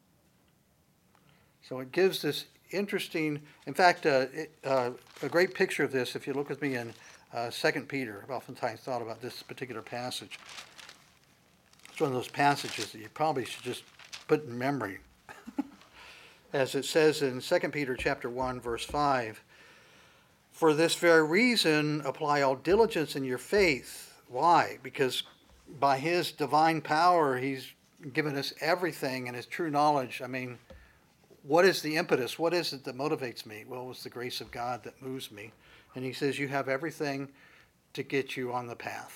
So it gives this interesting, in fact, a great picture of this, if you look with me in 2 Peter. I've oftentimes thought about this particular passage. It's one of those passages that you probably should just put in memory. As it says in 2 Peter chapter 1, verse 5, for this very reason, apply all diligence in your faith. Why? Because by his divine power, he's given us everything and his true knowledge. I mean, what is the impetus? What is it that motivates me? Well, it's the grace of God that moves me. And he says, you have everything to get you on the path.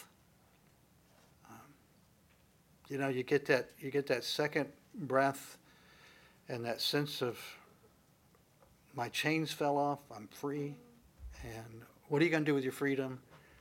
You get that second breath and that sense of my chains fell off, I'm free. And what are you going to do with your freedom?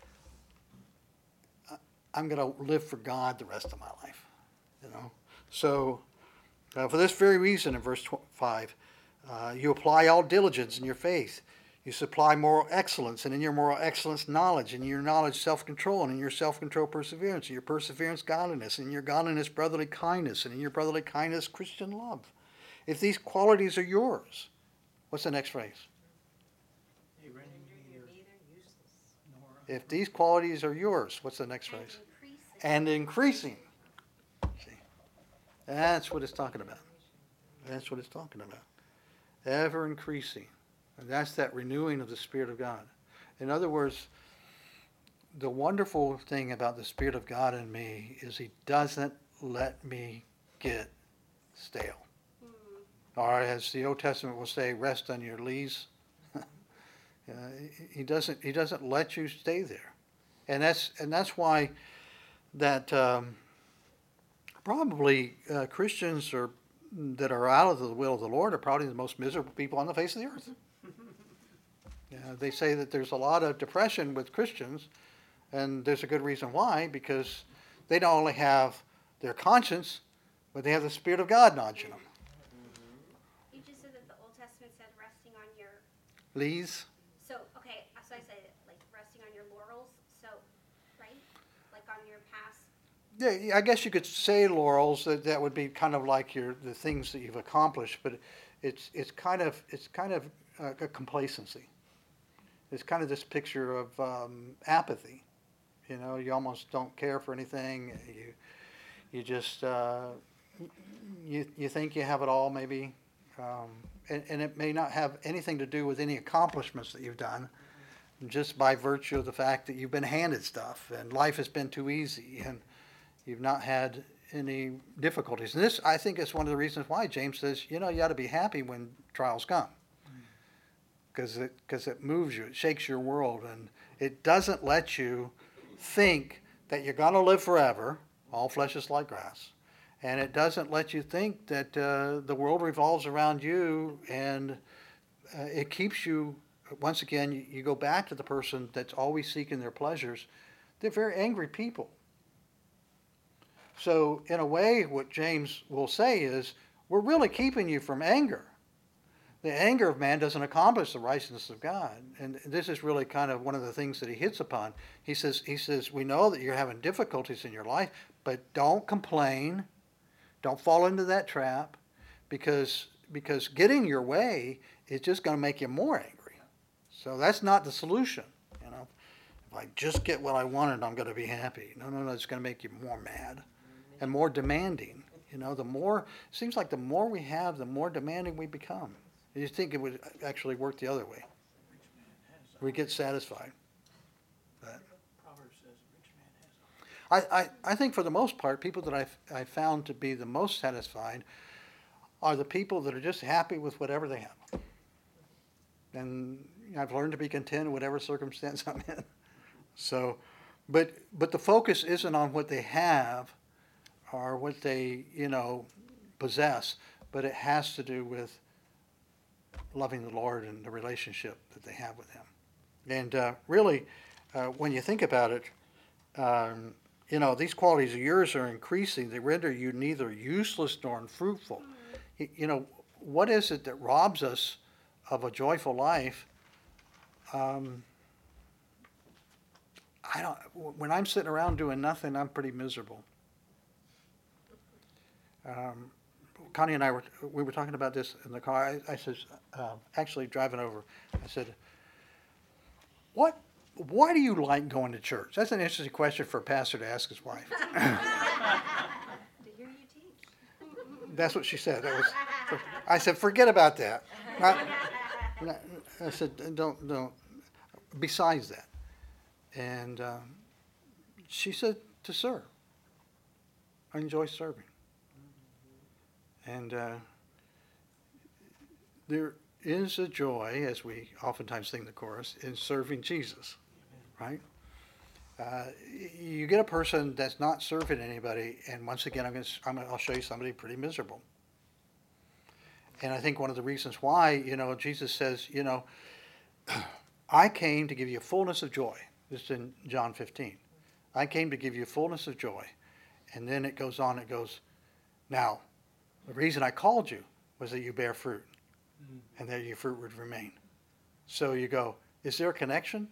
I'm going to live for God the rest of my life. So for this very reason, in verse 5, you apply all diligence in your faith. You supply moral excellence, and in your moral excellence, knowledge, and in your knowledge, self-control, and in your self-control, perseverance, and in your perseverance, godliness, and in your godliness, brotherly kindness, and in your brotherly kindness, Christian love. If these qualities are yours, what's the next phrase? If these qualities are yours, what's the next phrase? And increasing. See, that's what it's talking about. That's what it's talking about. Ever increasing. And that's that renewing of the Spirit of God. In other words, the wonderful thing about the Spirit of God in me is He doesn't let me get stale. Or as the Old Testament will say, rest on your lees. He doesn't let you stay there. And that's why that probably Christians that are out of the will of the Lord are probably the most miserable people on the face of the earth. They say that there's a lot of depression with Christians, and there's a good reason why, because they not only have their conscience, but they have the Spirit of God nudging them. You just said that the Old Testament said resting on your lees. So I said like resting on your laurels. So, right, like on your past. Yeah, I guess you could say laurels. That would be kind of like the things that you've accomplished, but it's kind of a complacency. It's kind of this picture of apathy. You almost don't care for anything. You just you think you have it all, maybe, and it may not have anything to do with any accomplishments that you've done, just by virtue of the fact that you've been handed stuff and life has been too easy and you've not had any difficulties. And this, I think, is one of the reasons why James says, you ought to be happy when trials come. Because it moves you, it shakes your world, and it doesn't let you think that you're going to live forever. All flesh is like grass. And it doesn't let you think that the world revolves around you, and it keeps you, once again, you go back to the person that's always seeking their pleasures. They're very angry people. So in a way, what James will say is, we're really keeping you from anger. The anger of man doesn't accomplish the righteousness of God. And this is really kind of one of the things that he hits upon. He says, we know that you're having difficulties in your life, but don't complain. Don't fall into that trap, because getting your way is just going to make you more angry. So that's not the solution. If I just get what I wanted, I'm going to be happy. No, it's going to make you more mad and more demanding. It seems like the more we have, the more demanding we become. You think it would actually work the other way. We get satisfied. But I think for the most part, people that I've found to be the most satisfied are the people that are just happy with whatever they have. And I've learned to be content in whatever circumstance I'm in. So, but the focus isn't on what they have or what they, possess, but it has to do with loving the Lord and the relationship that they have with Him. And really, when you think about it, these qualities of yours are increasing. They render you neither useless nor unfruitful. What is it that robs us of a joyful life? When I'm sitting around doing nothing, I'm pretty miserable. Connie and I were talking about this in the car. I said, actually driving over, I said, why do you like going to church? That's an interesting question for a pastor to ask his wife. To hear you teach. That's what she said. I said, forget about that. I said, don't. Besides that. And she said, to serve. I enjoy serving. And there is a joy, as we oftentimes sing the chorus, in serving Jesus, right? You get a person that's not serving anybody, and once again, I'll show you somebody pretty miserable. And I think one of the reasons why, Jesus says, I came to give you fullness of joy. This is in John 15. I came to give you fullness of joy. And then it goes on, now, the reason I called you was that you bear fruit, and that your fruit would remain. So you go, is there a connection?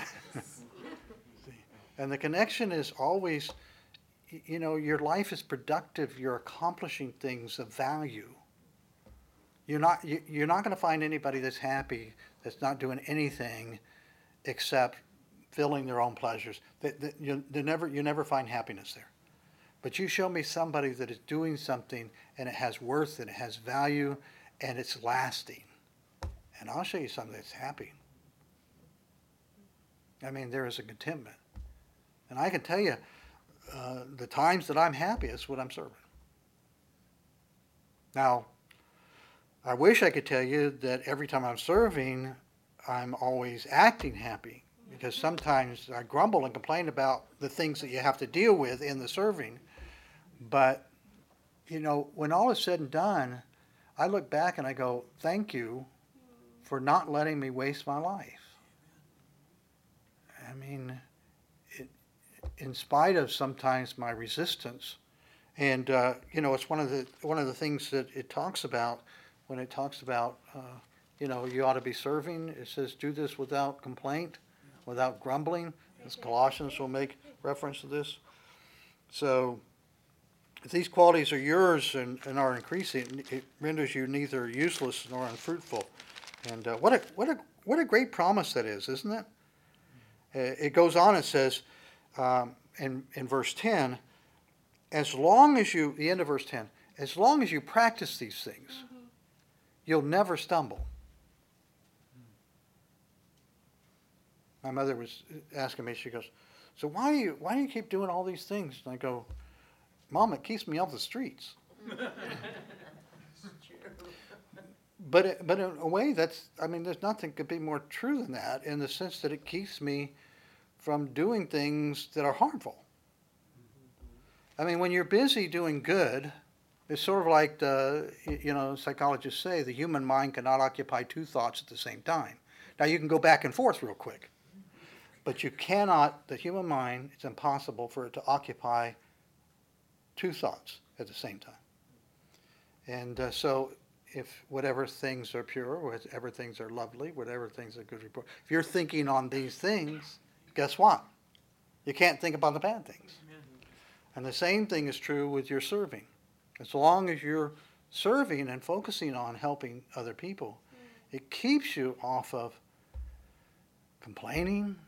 And the connection is always, your life is productive. You're accomplishing things of value. You're not going to find anybody that's happy that's not doing anything except filling their own pleasures. You never find happiness there. But you show me somebody that is doing something and it has worth and it has value and it's lasting. And I'll show you something that's happy. I mean, there is a contentment. And I can tell you, the times that I'm happiest when I'm serving. Now, I wish I could tell you that every time I'm serving, I'm always acting happy. Because sometimes I grumble and complain about the things that you have to deal with in the serving. But, when all is said and done, I look back and I go, thank you for not letting me waste my life. I mean, in spite of sometimes my resistance, and it's one of the things that it talks about when it talks about you ought to be serving. It says do this without complaint, without grumbling. As Colossians will make reference to this. So if these qualities are yours and are increasing, it renders you neither useless nor unfruitful. And what a great promise that is, isn't it? It goes on and says in verse 10, the end of verse 10, as long as you practice these things, you'll never stumble. My mother was asking me, she goes, so why do you keep doing all these things? And I go, Mom, it keeps me off the streets. But in a way, there's nothing could be more true than that, in the sense that it keeps me from doing things that are harmful. I mean, when you're busy doing good, it's sort of like psychologists say, the human mind cannot occupy two thoughts at the same time. Now, you can go back and forth real quick, but you cannot, the human mind, it's impossible for it to occupy two thoughts at the same time. And so if whatever things are pure, whatever things are lovely, whatever things are good report, if you're thinking on these things, guess what? You can't think about the bad things. And the same thing is true with your serving. As long as you're serving and focusing on helping other people, it keeps you off of complaining,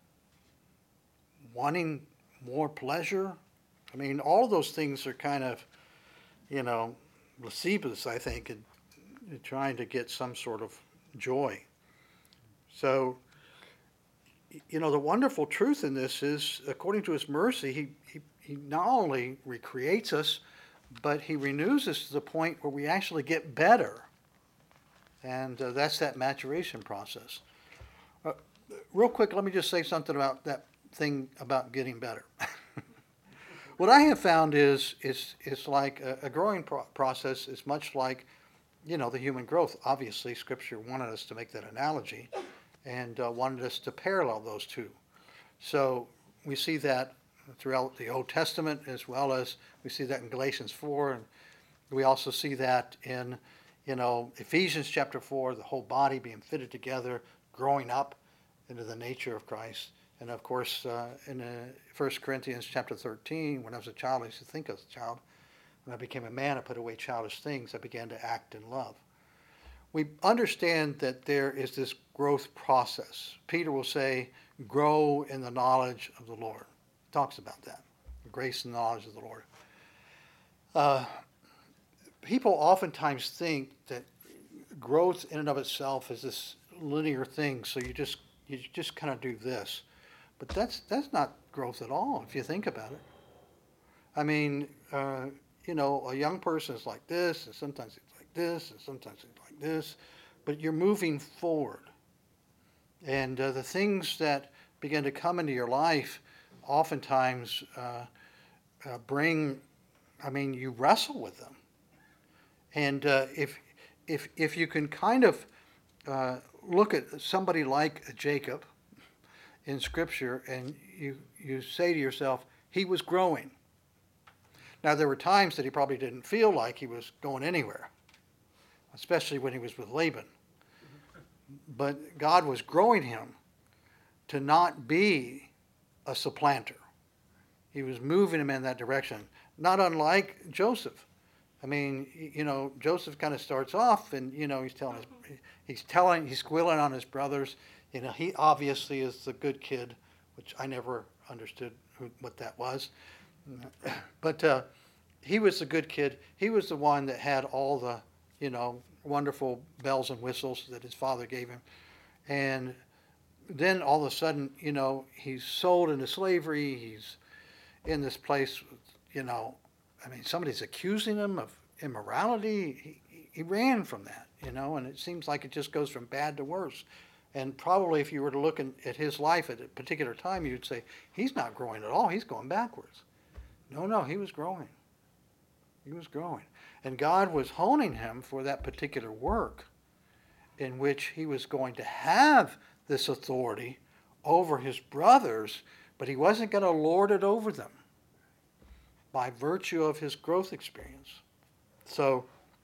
wanting more pleasure. I mean, all those things are kind of, lascivous, I think, in trying to get some sort of joy. So, the wonderful truth in this is, according to his mercy, he not only recreates us, but he renews us to the point where we actually get better. And that's that maturation process. Real quick, let me just say something about that thing about getting better. What I have found is like a growing process is much like, the human growth. Obviously, Scripture wanted us to make that analogy and wanted us to parallel those two. So we see that throughout the Old Testament, as well as we see that in Galatians 4, and we also see that in, Ephesians chapter 4, the whole body being fitted together, growing up into the nature of Christ. And of course, in 1 Corinthians chapter 13, when I was a child, I used to think as a child. When I became a man, I put away childish things. I began to act in love. We understand that there is this growth process. Peter will say, grow in the knowledge of the Lord. He talks about that, grace and knowledge of the Lord. People oftentimes think that growth in and of itself is this linear thing, so you just kind of do this. But that's not growth at all, if you think about it. I mean, a young person is like this, and sometimes it's like this, and sometimes it's like this, but you're moving forward. And the things that begin to come into your life oftentimes you wrestle with them. And if you can kind of look at somebody like Jacob in Scripture, and you say to yourself, he was growing. Now, there were times that he probably didn't feel like he was going anywhere, especially when he was with Laban. But God was growing him to not be a supplanter. He was moving him in that direction, not unlike Joseph. I mean, Joseph kind of starts off, and he's squealing on his brothers. He obviously is the good kid, which I never understood what that was. But he was the good kid. He was the one that had all the, wonderful bells and whistles that his father gave him. And then all of a sudden, he's sold into slavery. He's in this place, somebody's accusing him of immorality. He ran from that, and it seems like it just goes from bad to worse. And probably if you were to look at his life at a particular time, you'd say, he's not growing at all. He's going backwards. No, he was growing. He was growing. And God was honing him for that particular work in which he was going to have this authority over his brothers, but he wasn't going to lord it over them by virtue of his growth experience. So,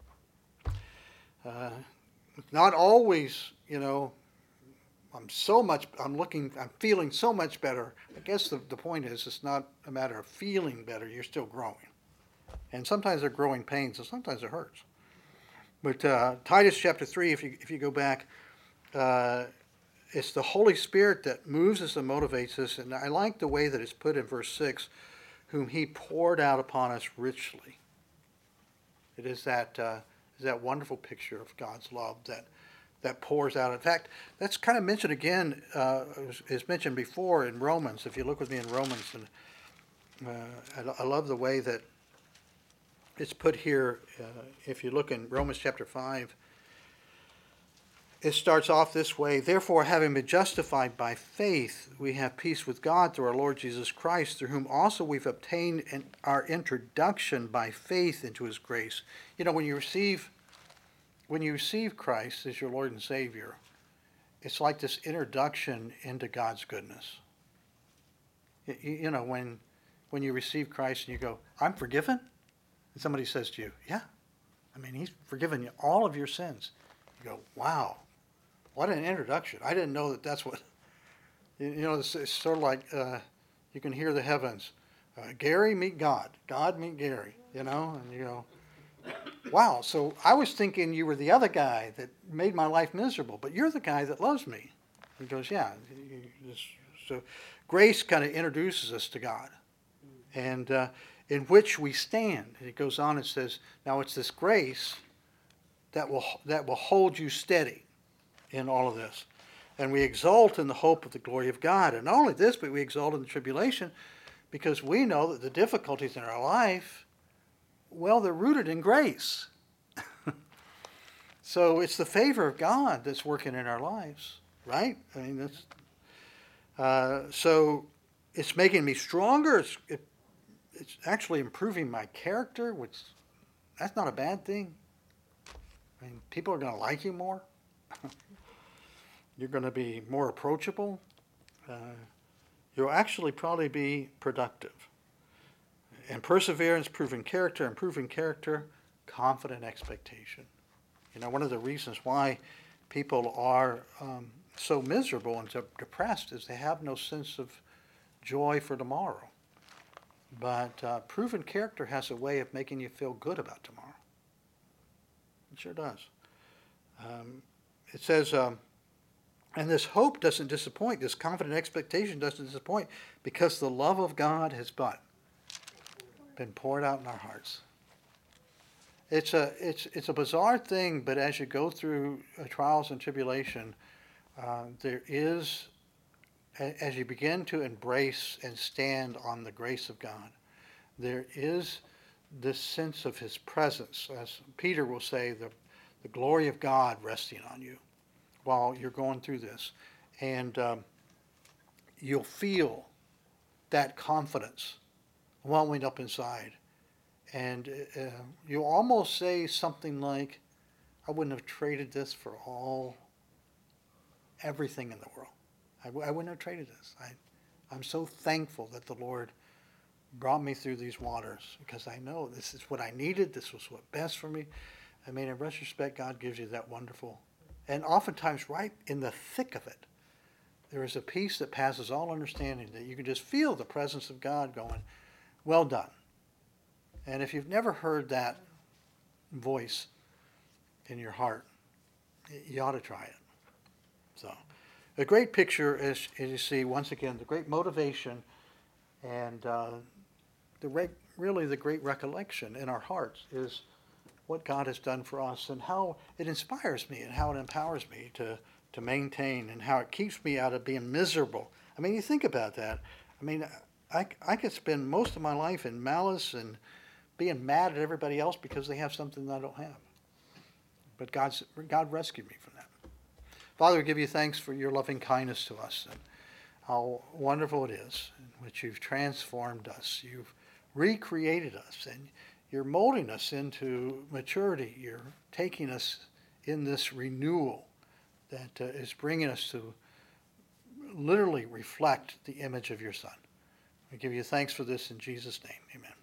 not always, I'm feeling so much better. I guess the point is, it's not a matter of feeling better, you're still growing. And sometimes they're growing pains, and sometimes it hurts. But Titus chapter 3, if you go back, it's the Holy Spirit that moves us and motivates us. And I like the way that it's put in verse 6, whom he poured out upon us richly. It is that wonderful picture of God's love that pours out. In fact, that's kind of mentioned again, is mentioned before in Romans. If you look with me in Romans, and I love the way that it's put here. If you look in Romans chapter 5, it starts off this way: therefore, having been justified by faith, we have peace with God through our Lord Jesus Christ, through whom also we've obtained our introduction by faith into his grace. When you receive Christ as your Lord and Savior, it's like this introduction into God's goodness. When you receive Christ and you go, I'm forgiven, and somebody says to you, yeah, he's forgiven you all of your sins. You go, wow, what an introduction. I didn't know that's what, it's sort of like you can hear the heavens. Gary, meet God. God, meet Gary, and you go, wow, so I was thinking you were the other guy that made my life miserable, but you're the guy that loves me. He goes, yeah. So grace kind of introduces us to God, and in which we stand. And it goes on and says, now it's this grace that will hold you steady in all of this. And we exult in the hope of the glory of God. And not only this, but we exult in the tribulation because we know that the difficulties in our life, well, they're rooted in grace. So it's the favor of God that's working in our lives, right? So it's making me stronger. It's actually improving my character, which that's not a bad thing. People are going to like you more. You're going to be more approachable. You'll actually probably be productive. And perseverance, proven character, confident expectation. One of the reasons why people are so miserable and so depressed is they have no sense of joy for tomorrow. But proven character has a way of making you feel good about tomorrow. It sure does. It says, and this hope doesn't disappoint, this confident expectation doesn't disappoint, because the love of God has been poured out in our hearts. It's a bizarre thing, but as you go through trials and tribulation, there is, as you begin to embrace and stand on the grace of God, there is this sense of his presence, as Peter will say, the glory of God resting on you while you're going through this. And you'll feel that confidence welling up inside. And you almost say something like, I wouldn't have traded this for everything in the world. I wouldn't have traded this. I'm so thankful that the Lord brought me through these waters, because I know this is what I needed. This was what best for me. I mean, in retrospect, God gives you that wonderful, and oftentimes right in the thick of it, there is a peace that passes all understanding, that you can just feel the presence of God going, well done. And if you've never heard that voice in your heart, you ought to try it. So, a great picture is, as you see, once again, the great motivation and really the great recollection in our hearts is what God has done for us, and how it inspires me and how it empowers me to maintain, and how it keeps me out of being miserable. I mean, you think about that. I mean, I could spend most of my life in malice and being mad at everybody else because they have something that I don't have. But God rescued me from that. Father, we give you thanks for your loving kindness to us, and how wonderful it is in which you've transformed us. You've recreated us, and you're molding us into maturity. You're taking us in this renewal that is bringing us to literally reflect the image of your Son. We give you thanks for this in Jesus' name. Amen.